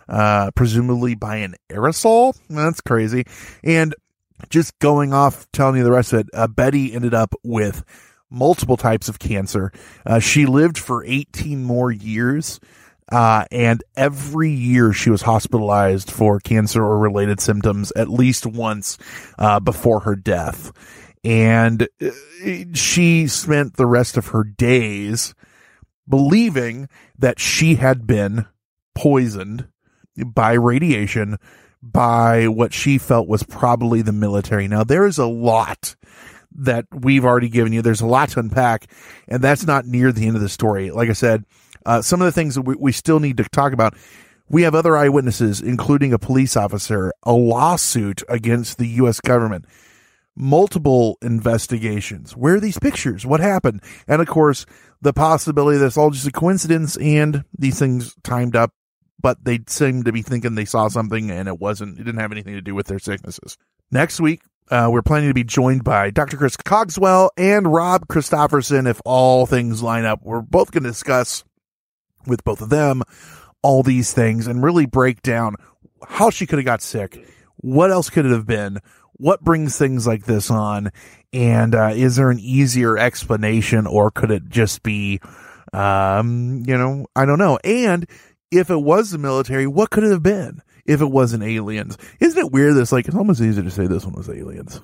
uh, presumably by an aerosol. That's crazy. And just going off, telling you the rest of it, uh, Betty ended up with multiple types of cancer. Uh, she lived for eighteen more years. Uh, and every year she was hospitalized for cancer or related symptoms at least once, uh, before her death. And she spent the rest of her days believing that she had been poisoned by radiation by what she felt was probably the military. Now, there is a lot that we've already given you. There's a lot to unpack, and that's not near the end of the story. Like I said, uh, some of the things that we, we still need to talk about. We have other eyewitnesses, including a police officer, a lawsuit against the U S government, multiple investigations. Where are these pictures? What happened? And of course, the possibility that it's all just a coincidence and these things timed up, but they seem to be thinking they saw something and it wasn't, it didn't have anything to do with their sicknesses. Next week, uh, we're planning to be joined by Doctor Chris Cogswell and Rob Christofferson if all things line up. We're both going to discuss with both of them all these things and really break down how she could have got sick, what else could it have been, what brings things like this on, and uh, is there an easier explanation, or could it just be, um, you know, I don't know. And if it was the military, what could it have been if it wasn't aliens? Isn't it weird that it's like, it's almost easier to say this one was aliens.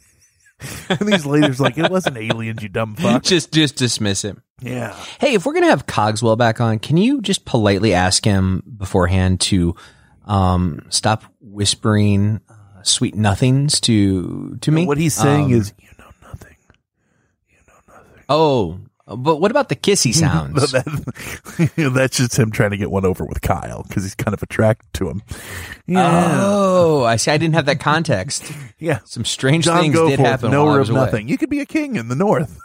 And these ladies like, it wasn't aliens, you dumb fuck. Just, just dismiss him. Yeah. Hey, if we're going to have Cogswell back on, can you just politely ask him beforehand to um, stop whispering uh, sweet nothings to to me? What he's saying um, is, you know nothing. You know nothing. Oh, but what about the kissy sounds? that, that's just him trying to get one over with Kyle because he's kind of attracted to him. Yeah. Oh, I see. I didn't have that context. Yeah. Some strange John things Goforth, did happen. Knower while I of was away. nothing. You could be a king in the north.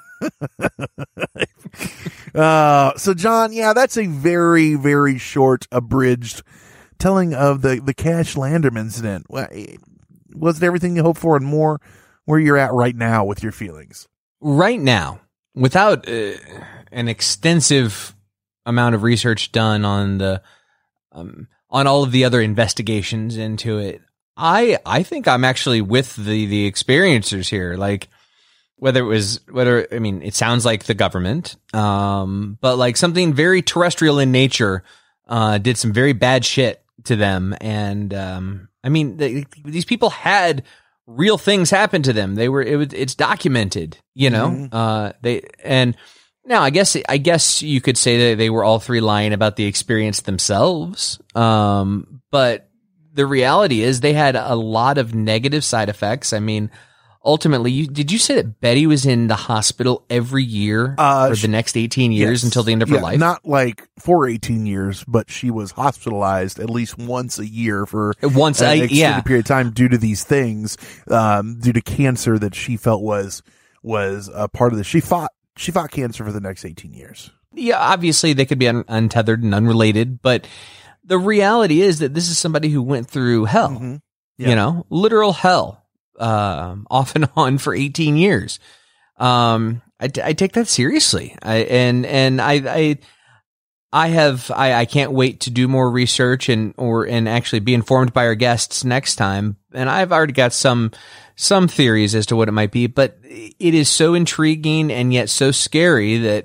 uh, so, John, yeah, that's a very, very short, abridged telling of the, the Cash Landerman incident. Was it everything you hoped for and more? Where you're at right now with your feelings? Right now, without uh, an extensive amount of research done on the um, on all of the other investigations into it, I I think I'm actually with the the experiencers here. Like whether it was whether I mean it sounds like the government, um, but like something very terrestrial in nature uh, did some very bad shit to them, and um, I mean they, these people had real things happen to them. They were it was it's documented, you know. Mm-hmm. Uh, they and now I guess I guess you could say that they were all three lying about the experience themselves. Um, but the reality is they had a lot of negative side effects. I mean, ultimately, you, did you say that Betty was in the hospital every year Uh, for she- the next eighteen years Yes. until the end of her Yeah, life? Not like for eighteen years, but she was hospitalized at least once a year for Once an a- extended yeah. period of time due to these things, um, due to cancer that she felt was was a part of this. She fought she fought cancer for the next eighteen years. Yeah, obviously they could be un- untethered and unrelated, but the reality is that this is somebody who went through hell, Mm-hmm. Yeah. you know, literal hell, um, off and on for eighteen years. Um, I, t- I take that seriously. I, and, and I, I, I have, I, I can't wait to do more research and, or, and actually be informed by our guests next time. And I've already got some, some theories as to what it might be, but it is so intriguing and yet so scary that,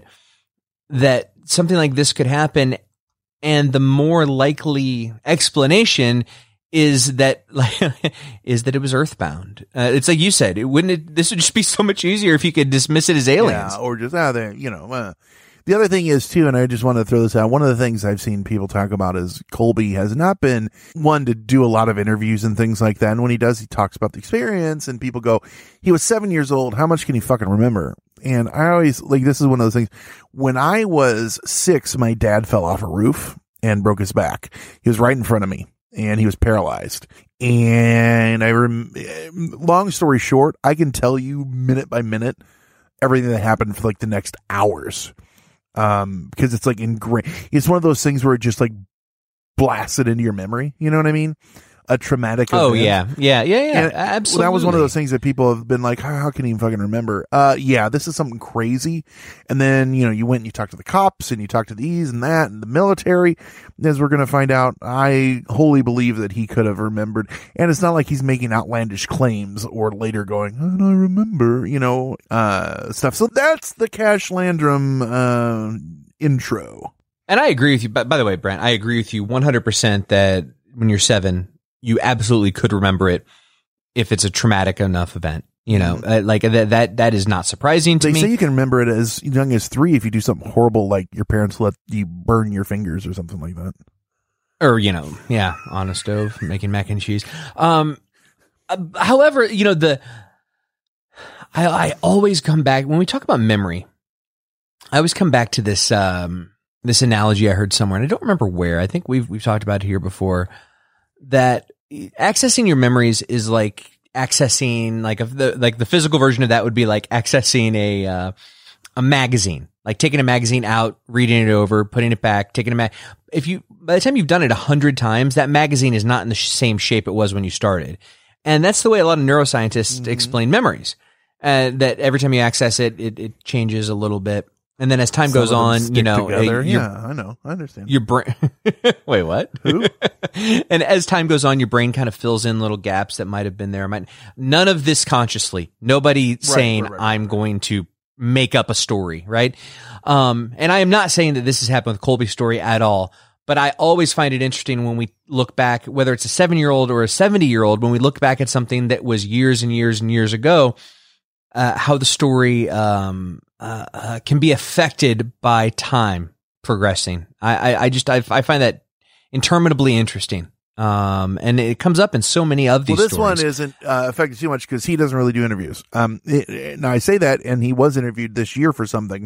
that something like this could happen. And the more likely explanation is that, like, is that it was earthbound. Uh, it's like you said, it wouldn't, it, this would just be so much easier if you could dismiss it as aliens. Yeah, or just out there, you know. Uh, the other thing is too, and I just want to throw this out. One of the things I've seen people talk about is Colby has not been one to do a lot of interviews and things like that. And when he does, he talks about the experience, and people go, "He was seven years old. How much can he fucking remember?" And I always like this is one of those things. When I was six, my dad fell off a roof and broke his back. He was right in front of me, and he was paralyzed. And I rem- long story short, I can tell you minute by minute everything that happened for like the next hours. Um, because it's like ingrained. It's one of those things where it just like blasts it into your memory. You know what I mean? a traumatic Oh, event. yeah. Yeah, yeah, yeah. And Absolutely. That was one of those things that people have been like, how, how can you fucking remember? Uh, yeah, this is something crazy. And then, you know, you went and you talked to the cops and you talked to these and that and the military. As we're going to find out, I wholly believe that he could have remembered. And it's not like he's making outlandish claims or later going, I don't remember, you know, uh, stuff. So that's the Cash Landrum, uh, intro. And I agree with you. But by the way, Brent, I agree with you one hundred percent that when you're seven, you absolutely could remember it if it's a traumatic enough event. You know, mm-hmm. uh, like that, that, that is not surprising to they me. They say you can remember it as young as three if you do something horrible, like your parents let you burn your fingers or something like that. Or, you know, yeah, on a stove, making mac and cheese. Um, uh, however, you know, the, I, I always come back when we talk about memory. I always come back to this, um, this analogy I heard somewhere, and I don't remember where. I think we've, we've talked about it here before, that accessing your memories is like accessing like a, the, like the physical version of that would be like accessing a, uh, a magazine, like taking a magazine out, reading it over, putting it back, taking a mag. If you, by the time you've done it a hundred times, that magazine is not in the sh- same shape it was when you started. And that's the way a lot of neuroscientists mm-hmm. explain memories. Uh, that every time you access it, it, it changes a little bit. And then as time Some goes on, you know, together. Uh, your, yeah, I know. I understand. Your brain, wait, what? Who? And as time goes on, your brain kind of fills in little gaps that might have been there. Might, none of this consciously, nobody right, saying, right, right, I'm right. going to make up a story, right? Um, and I am not saying that this has happened with Colby's story at all, but I always find it interesting when we look back, whether it's a seven year old or a seventy year old, when we look back at something that was years and years and years ago, uh, how the story, um, uh, uh, can be affected by time progressing. I, I, I just, I, I find that interminably interesting. Um, and it comes up in so many of these well, this stories. one isn't uh, affected too much because he doesn't really do interviews. Um, it, it, now I say that, and he was interviewed this year for something.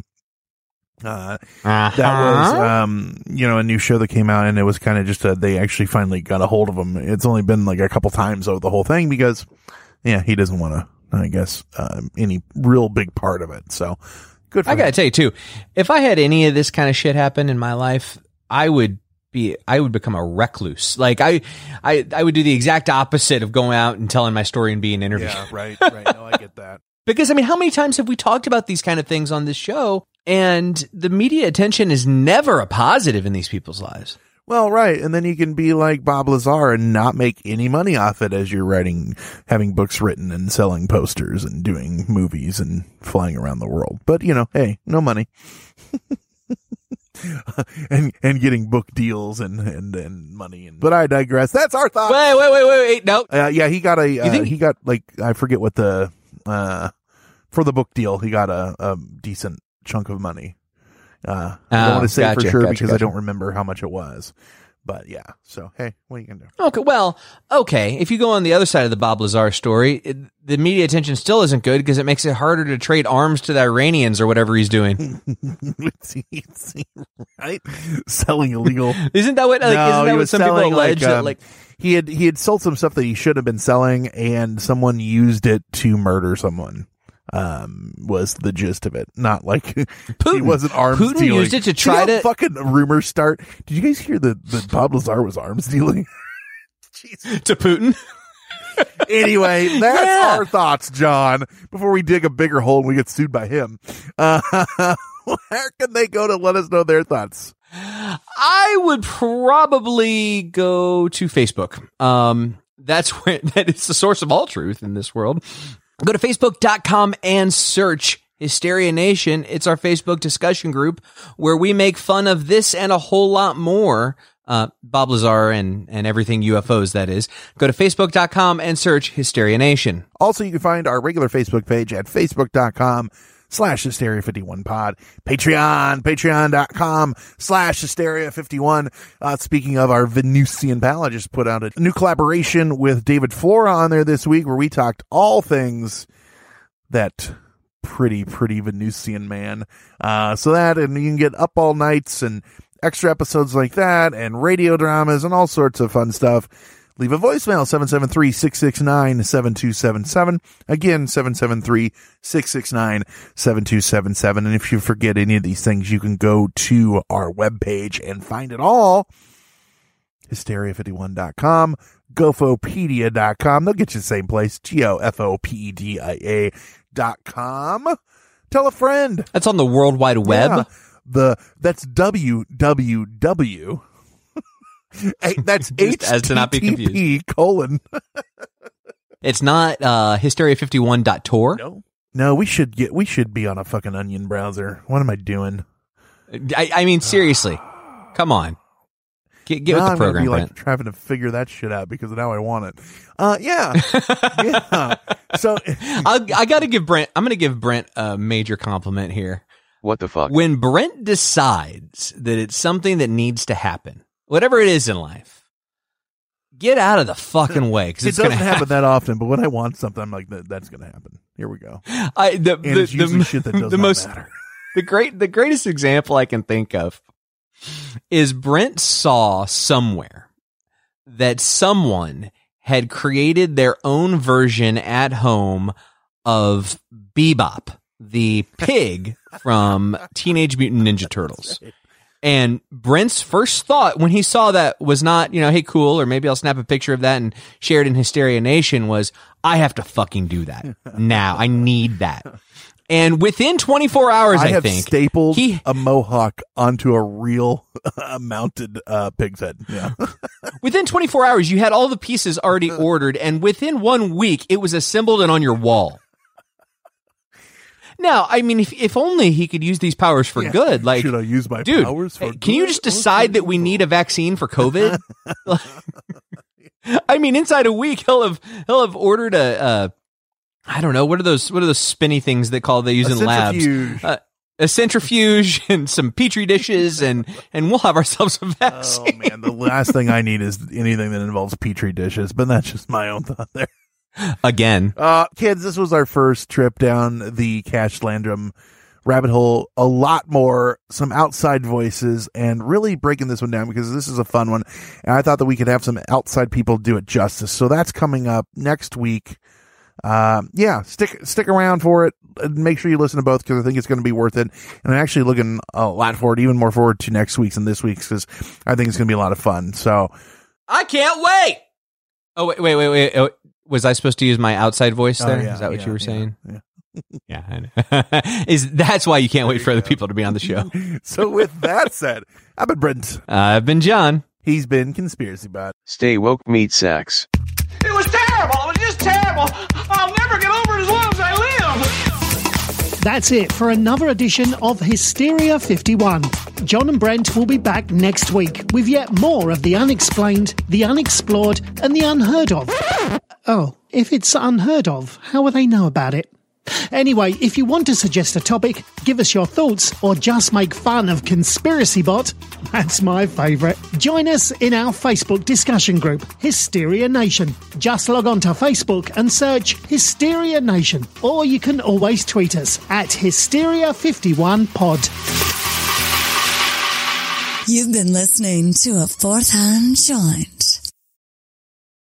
Uh, uh-huh. That was, um, you know, a new show that came out, and it was kind of just a, they actually finally got a hold of him. It's only been like a couple times over the whole thing because, yeah, he doesn't want to, I guess, uh, any real big part of it. So good for I him. gotta tell you too, if I had any of this kind of shit happen in my life, I would be, I would become a recluse. Like I, I, I would do the exact opposite of going out and telling my story and being interviewed. Yeah, right, right. No, I get that. Because I mean, how many times have we talked about these kind of things on this show? And the media attention is never a positive in these people's lives. Well, right. And then you can be like Bob Lazar and not make any money off it as you're writing, having books written and selling posters and doing movies and flying around the world. But, you know, hey, no money. and and getting book deals and, and, and money. And, but I digress. That's our thoughts. Wait, wait, wait, wait, wait. No. Uh, yeah, he got a, uh, think- he got like, I forget what the, uh, for the book deal, he got a, a decent chunk of money. Uh, I don't Oh, want to say gotcha, for sure gotcha, because gotcha. I don't remember how much it was. But yeah, so hey, what are you gonna do? Okay, well, okay. If you go on the other side of the Bob Lazar story, it, the media attention still isn't good because it makes it harder to trade arms to the Iranians or whatever he's doing. Right? Selling illegal. Isn't that what? Like, no, isn't that he what was some people selling, allege? like, that, um, like, he had he had sold some stuff that he shouldn't have been selling, and someone used it to murder someone. Um, was the gist of it. Not like Putin. he wasn't arms Putin dealing. used it to See try how to- fucking rumors start. Did you guys hear that that Bob Lazar was arms dealing? Jesus. to Putin. Anyway, that's Yeah. our thoughts, John. Before we dig a bigger hole and we get sued by him, uh, where can they go to let us know their thoughts? I would probably go to Facebook. Um, that's where that is the source of all truth in this world. Go to facebook dot com and search Hysteria Nation. It's our Facebook discussion group where we make fun of this and a whole lot more. Uh, Bob Lazar and, and everything U F Os, that is. Go to facebook dot com and search Hysteria Nation. Also, you can find our regular Facebook page at facebook dot com slash hysteria fifty-one pod. Patreon, patreon dot com slash hysteria fifty-one. Uh, speaking of our Venusian pal, I just put out a new collaboration with David Flora on there this week where we talked all things that pretty, pretty Venusian man. Uh, so that, and you can get Up All Nights and extra episodes like that and radio dramas and all sorts of fun stuff. Leave a voicemail, seven seven three, six six nine, seven two seven seven. Again, seven seven three, six six nine, seven two seven seven. And if you forget any of these things, you can go to our webpage and find it all hysteria fifty-one dot com, gofopedia dot com. They'll get you the same place, G O F O P E D I A dot com. Tell a friend. That's on the World Wide Web. Yeah, the that's W W W. That's H As to not be T T P confused. colon. It's not uh, hysteria fifty-one dot tour. No. No, we should get we should be on a fucking Onion browser. What am I doing? I, I mean, seriously. Come on. Get, get now with the I'm gonna program, be Brent. like trying to figure that shit out because now I want it. Uh, yeah, yeah. So I, I got to give Brent. I'm going to give Brent a major compliment here. What the fuck? When Brent decides that it's something that needs to happen, whatever it is in life, get out of the fucking way because it it's going doesn't to happen that often. But when I want something, I'm like, that, that's going to happen. Here we go. I the and the, it's usually the, shit that does the not most matter. the great the greatest example I can think of is Brent saw somewhere that someone had created their own version at home of Bebop, the pig from Teenage Mutant Ninja Turtles. And Brent's first thought when he saw that was not, you know, hey, cool, or maybe I'll snap a picture of that and share it in Hysteria Nation, was, I have to fucking do that now. I need that. And within twenty-four hours, I, I have think stapled he, a mohawk onto a real uh, mounted uh, pig's head. Yeah. within twenty-four hours, you had all the pieces already ordered, and within one week, it was assembled and on your wall. Now, I mean, if if only he could use these powers for Yeah. good. Like, Should I use my dude, powers for hey, good? can you just decide that we need a vaccine for COVID? I mean, inside a week, he'll have he'll have ordered a. a I don't know, what are those what are those spinny things they call they use A in labs? centrifuge. Uh, a centrifuge and some petri dishes, and and we'll have ourselves a vaccine. Oh man, the last thing I need is anything that involves petri dishes, but that's just my own thought there. Again. Uh, kids, this was our first trip down the Cash Landrum rabbit hole. A lot more, some outside voices, and really breaking this one down because this is a fun one. And I thought that we could have some outside people do it justice. So that's coming up next week. Um, yeah, stick, stick around for it. Make sure you listen to both because I think it's going to be worth it. And I'm actually looking a lot forward, even more forward to next week's and this week's because I think it's going to be a lot of fun. So I can't wait. Oh, wait, wait, wait, wait. Oh, was I supposed to use my outside voice there? Oh, yeah, Is that what yeah, you were yeah, saying? Yeah. Yeah, I know. Is that's why you can't wait for other people to be on the show. So with that said, I've been Brent. Uh, I've been John. He's been Conspiracy Bot. Stay woke, meat sacks. It was terrible. It was just terrible. I'll never get over it as long as I live. That's it for another edition of Hysteria fifty-one. John and Brent will be back next week with yet more of the unexplained, the unexplored, and the unheard of. Oh, if it's unheard of, how will they know about it? Anyway, if you want to suggest a topic, give us your thoughts, or just make fun of Conspiracy Bot, that's my favourite. Join us in our Facebook discussion group, Hysteria Nation. Just log on to Facebook and search Hysteria Nation, or you can always tweet us at Hysteria fifty-one pod. You've been listening to a Fourth Hand Joint.